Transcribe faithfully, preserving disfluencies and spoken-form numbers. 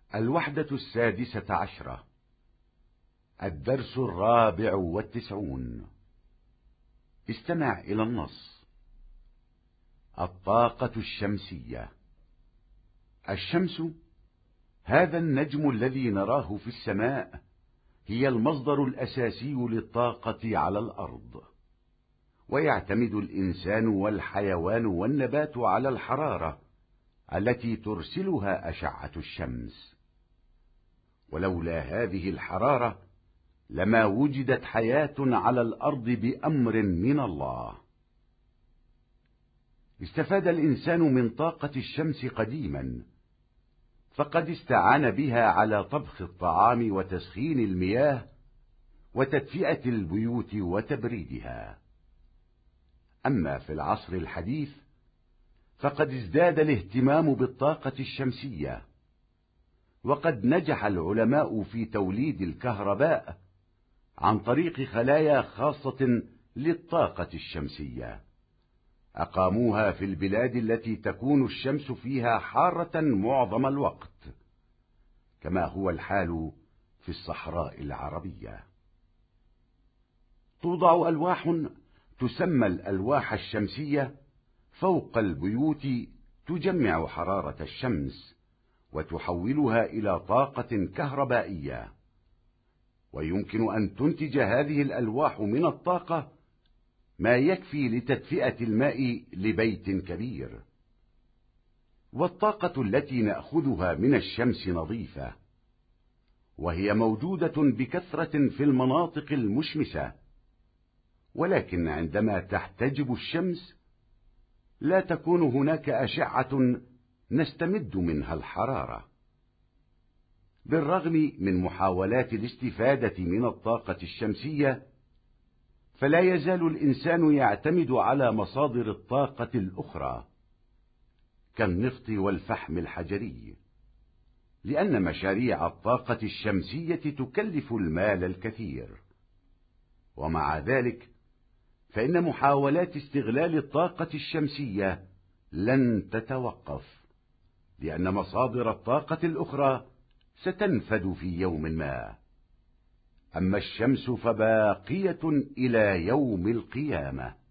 الوحدة السادسة عشرة. الدرس الرابع والتسعون. استمع إلى النص. الطاقة الشمسية. الشمس، هذا النجم الذي نراه في السماء، هي المصدر الأساسي للطاقة على الأرض، ويعتمد الإنسان والحيوان والنبات على الحرارة التي ترسلها أشعة الشمس. ولولا هذه الحرارة لما وجدت حياة على الأرض بأمر من الله. استفاد الإنسان من طاقة الشمس قديما، فقد استعان بها على طبخ الطعام وتسخين المياه وتدفئة البيوت وتبريدها. أما في العصر الحديث فقد ازداد الاهتمام بالطاقة الشمسية، وقد نجح العلماء في توليد الكهرباء عن طريق خلايا خاصة للطاقة الشمسية، أقاموها في البلاد التي تكون الشمس فيها حارة معظم الوقت، كما هو الحال في الصحراء العربية. توضع ألواح تسمى الألواح الشمسية فوق البيوت تجمع حرارة الشمس وتحولها إلى طاقة كهربائية، ويمكن أن تنتج هذه الألواح من الطاقة ما يكفي لتدفئة الماء لبيت كبير. والطاقة التي نأخذها من الشمس نظيفة، وهي موجودة بكثرة في المناطق المشمسة، ولكن عندما تحتجب الشمس لا تكون هناك أشعة نستمد منها الحرارة. بالرغم من محاولات الاستفادة من الطاقة الشمسية، فلا يزال الإنسان يعتمد على مصادر الطاقة الأخرى كالنفط والفحم الحجري، لأن مشاريع الطاقة الشمسية تكلف المال الكثير. ومع ذلك فإن محاولات استغلال الطاقة الشمسية لن تتوقف، لأن مصادر الطاقة الأخرى ستنفد في يوم ما. أما الشمس فباقية إلى يوم القيامة.